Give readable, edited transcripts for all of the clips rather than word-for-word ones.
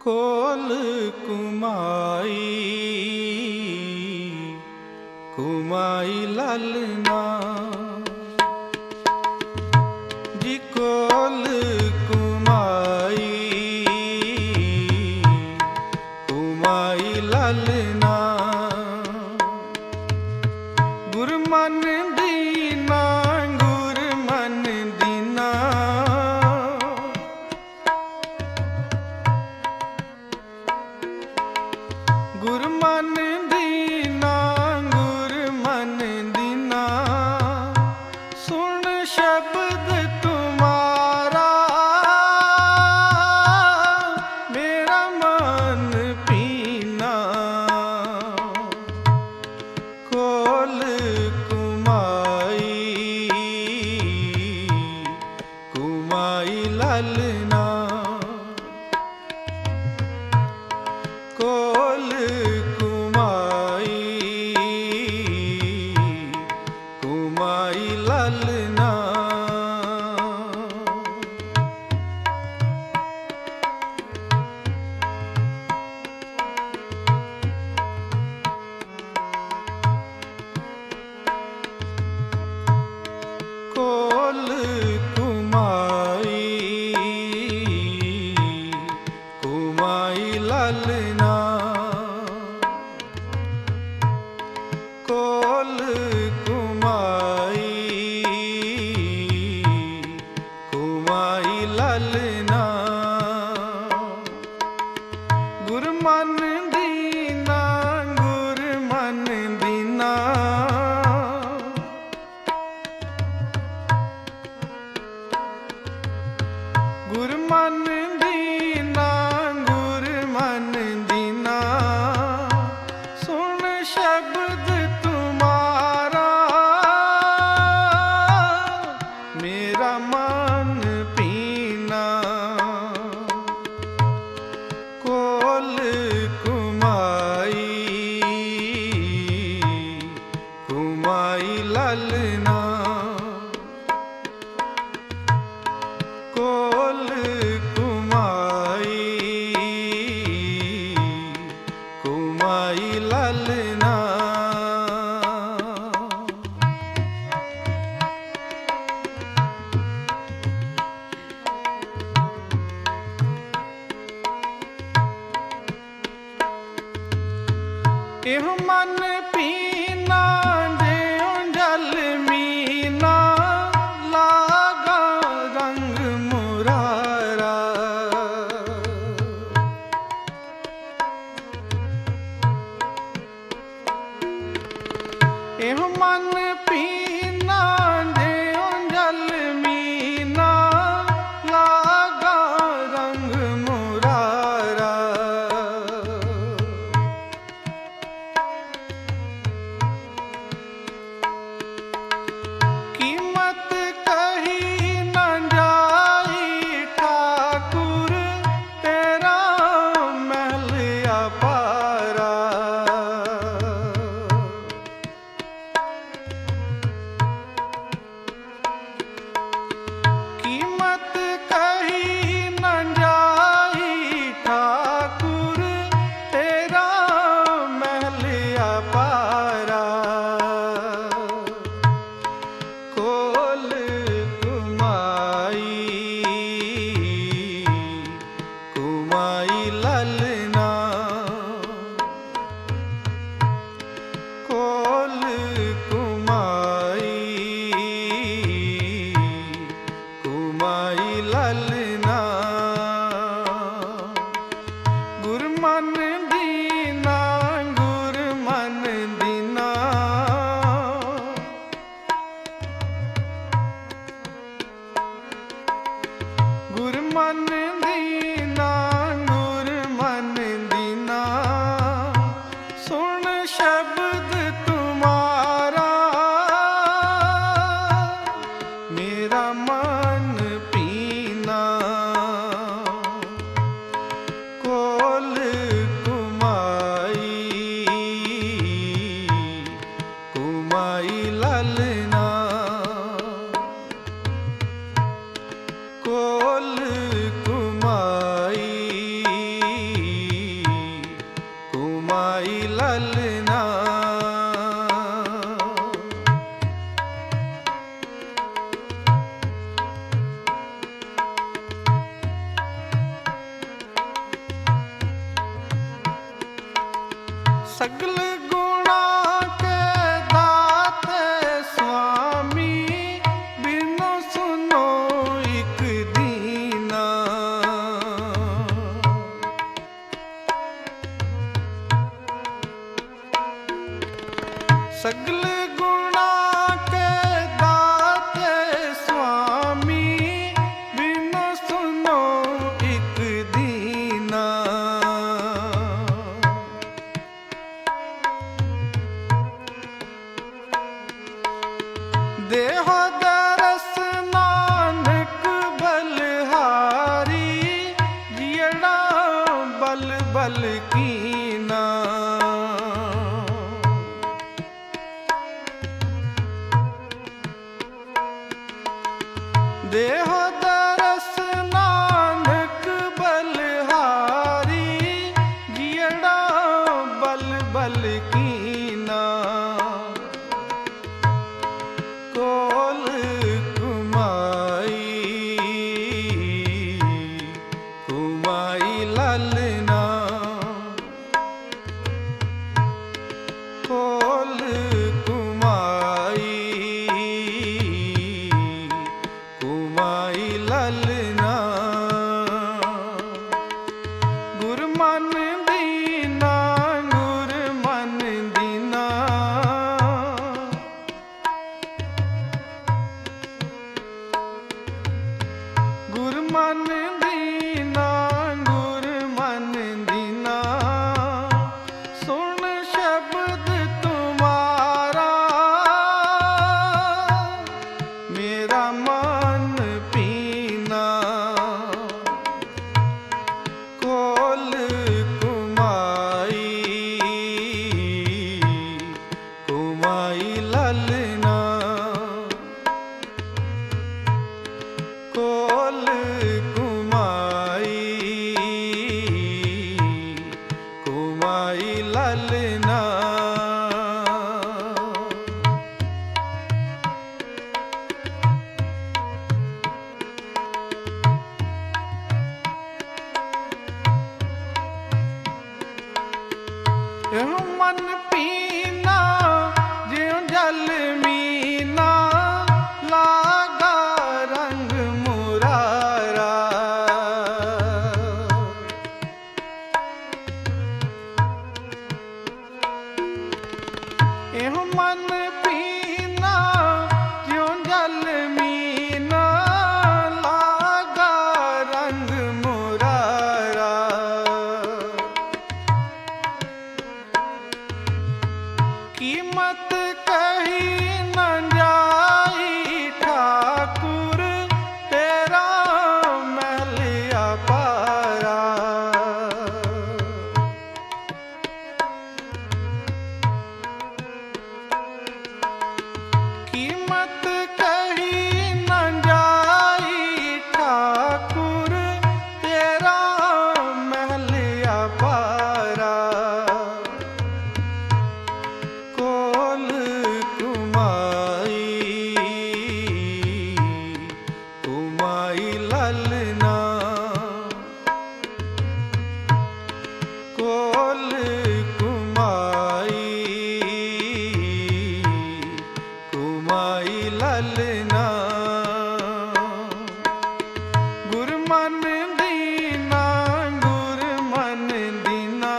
कोल कुमाई कुमाई लालना जी कोल कुमाई कुमाई लालना गुरमन दीना गुरमन दीना गुरमन दीना गुरमन दीना सुन शब्द तुम्हारा मेरा मन पीना कोल कुमाई कुमाई लालना कोल कुमाई कुमाई लालना कोल कुमाई कुमाई लालना कोल कुमाई कुमाई लालना गुरमन दीना गुरमन दीना गुरमन दीना गुरमन दीना सुन शब्द तुम्हारा मेरा मन पीना कोल कुमाई कुमाई लालना कोल कुमाई कुमाई लालना एह मन पीना देओ जल मीना लागा रंग मुरारा एह मन पीना देओ जल मीना लागा रंग मुरारा कीमत कही न जाई ठाकुर तेरा महल अपारा कीमत कही न जाई ठाकुर तेरा महल अपारा कोल कुमाई कुमाई लालना कोल कुमाई कुमाई लालना गुरमन दीना गुरमन दीना गुरमन दीना गुरमन दीना सुन शब्द तुम्हारा मेरा मन पीना कोल कुमाई कुमाई लालना कोल कुमाई सगल गुणा के दाते स्वामी, बिनु सुनो एक दीना। सगल गुणा के दाते स्वामी, बिनु सुनो एक दीना। देहो दरस नानक बलहारी, जियड़ा बल बल कीना। देहो दरस नानक बलहारी, जियड़ा बल बल कीना। कोल कुमाई, कुमाई ललना। कोल कुमाई, कुमाई ललना। गुर मन दीना, गुर मन दीना। गुर मन दीना, गुर मन दीना। सुन शब्द तुम्हारा, मेरा मन पीना। कोल कुमाई, कुमाई ललना। कोल कुमाई, कुमाई ललना। एहो मन पीना, ज्यों जल मीना। लागा रंग मुरारा, एहो मन पीना, ज्यों जल मीना। लागा रंग मुरारा। कीमत कही न जाई ठाकुर, तेरा महल अपारा। कीमत कही न जाई ठाकुर, तेरा महल अपारा। कोल कुमाई, कुमाई ललना। कोल कुमाई, कुमाई ललना। गुर मन दीना, गुर मन दीना।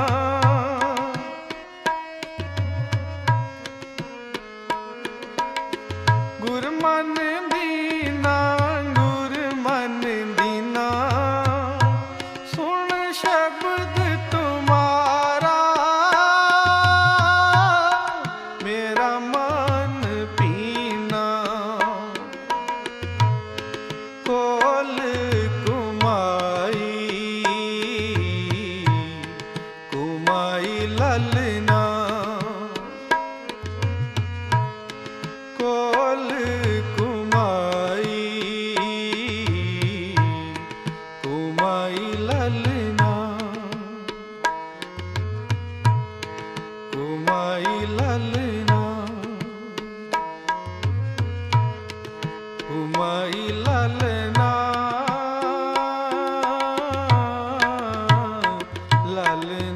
गुर मन दीना, गुर मन दीना। सुन शब्द तुम्हारा, मेरा मन पीना। कोल कुमाई, कुमाई ललना। कोल कुमाई, कुमाई ललना। कुमाई ललना। कुमाई ललना। ललना।